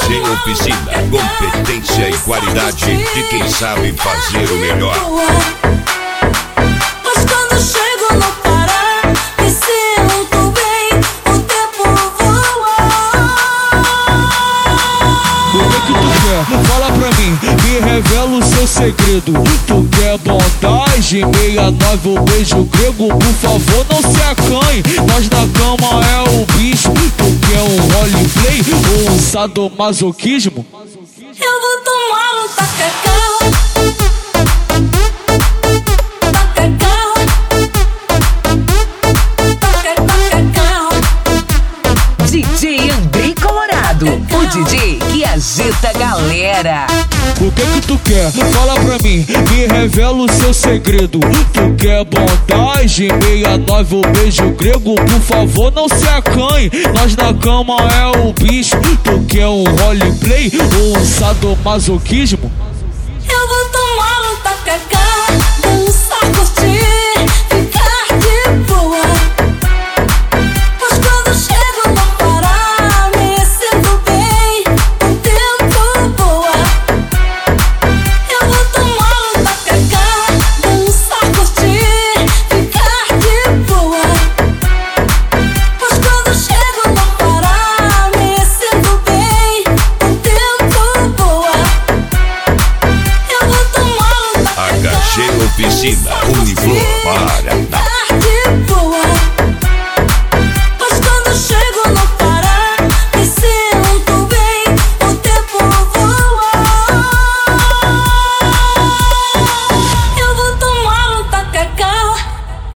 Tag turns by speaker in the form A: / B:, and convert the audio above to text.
A: DJ Oficina, competência e qualidade de quem sabe fazer o melhor.
B: Mas quando chego no Pará, me sinto bem, o tempo voa.
C: O que tu quer? Fala pra mim, me revela o seu segredo. Tu quer bondade, 69 o beijo grego. Por favor, não se acanhe, nós na cama é o bicho. Tu quer um roleplay ou um sadomasoquismo?
B: Eu vou tomar um tacacão.
D: DJ Andrei Colorado, o DJ que agita a galera.
C: O que tu quer? Fala pra mim, me revela o seu segredo. Tu quer bondade, 69 o beijo grego. Por favor, não se acanhe, nós na cama é o bicho. Tu quer um roleplay ou um sadomasoquismo?
B: Eu vou tomar um tacacá, dançar, curtir.